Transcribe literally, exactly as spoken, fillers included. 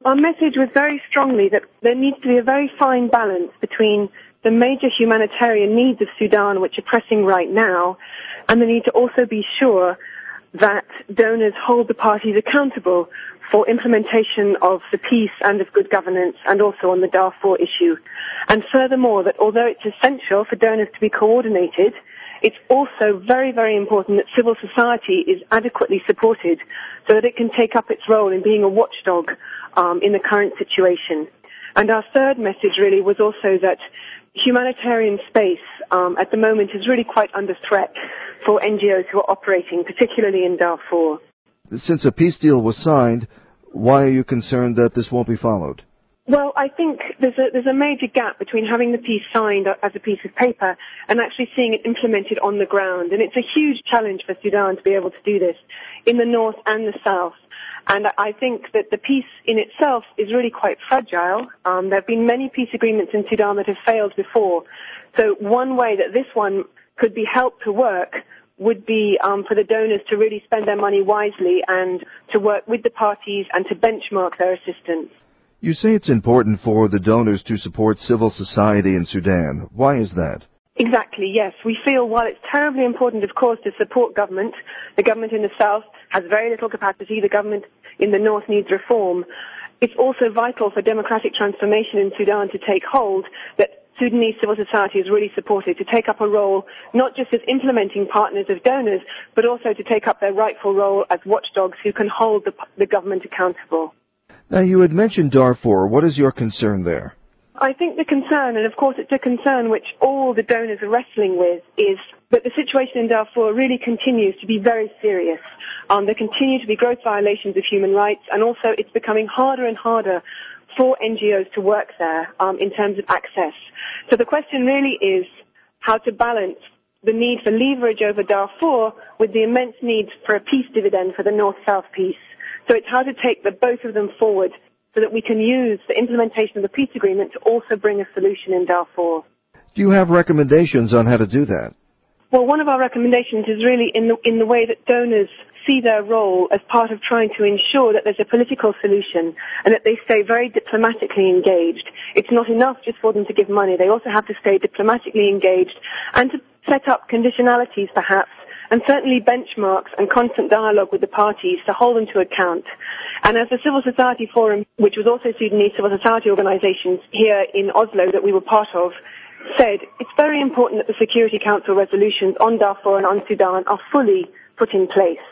Our message was very strongly that there needs to be a very fine balance between the major humanitarian needs of Sudan, which are pressing right now, and the need to also be sure that donors hold the parties accountable for implementation of the peace and of good governance, and also on the Darfur issue. And furthermore, that although it's essential for donors to be coordinated, it's also very, very important that civil society is adequately supported so that it can take up its role in being a watchdog um, in the current situation. And our third message really was also that humanitarian space um, at the moment is really quite under threat for N G Os who are operating, particularly in Darfur. Since a peace deal was signed, why are you concerned that this won't be followed? Well, I think there's a, there's a major gap between having the peace signed as a piece of paper and actually seeing it implemented on the ground. And it's a huge challenge for Sudan to be able to do this in the north and the south. And I think that the peace in itself is really quite fragile. Um, there have been many peace agreements in Sudan that have failed before. So one way that this one could be helped to work would be um, for the donors to really spend their money wisely and to work with the parties and to benchmark their assistance. You say it's important for the donors to support civil society in Sudan. Why is that? Exactly, yes. We feel while it's terribly important, of course, to support government, the government in the south has very little capacity, the government in the north needs reform. It's also vital for democratic transformation in Sudan to take hold that Sudanese civil society is really supported to take up a role not just as implementing partners of donors, but also to take up their rightful role as watchdogs who can hold the, the government accountable. Now, you had mentioned Darfur. What is your concern there? I think the concern, and of course it's a concern which all the donors are wrestling with, is that the situation in Darfur really continues to be very serious. Um, there continue to be gross violations of human rights, and also it's becoming harder and harder for N G Os to work there um, in terms of access. So the question really is how to balance the need for leverage over Darfur with the immense need for a peace dividend for the North-South peace. So it's how to take the both of them forward so that we can use the implementation of the peace agreement to also bring a solution in Darfur. Do you have recommendations on how to do that? Well, one of our recommendations is really in the, in the way that donors see their role as part of trying to ensure that there's a political solution and that they stay very diplomatically engaged. It's not enough just for them to give money. They also have to stay diplomatically engaged and to set up conditionalities, perhaps, and certainly benchmarks and constant dialogue with the parties to hold them to account. And as the Civil Society Forum, which was also Sudanese civil society organizations here in Oslo that we were part of, said, it's very important that the Security Council resolutions on Darfur and on Sudan are fully put in place.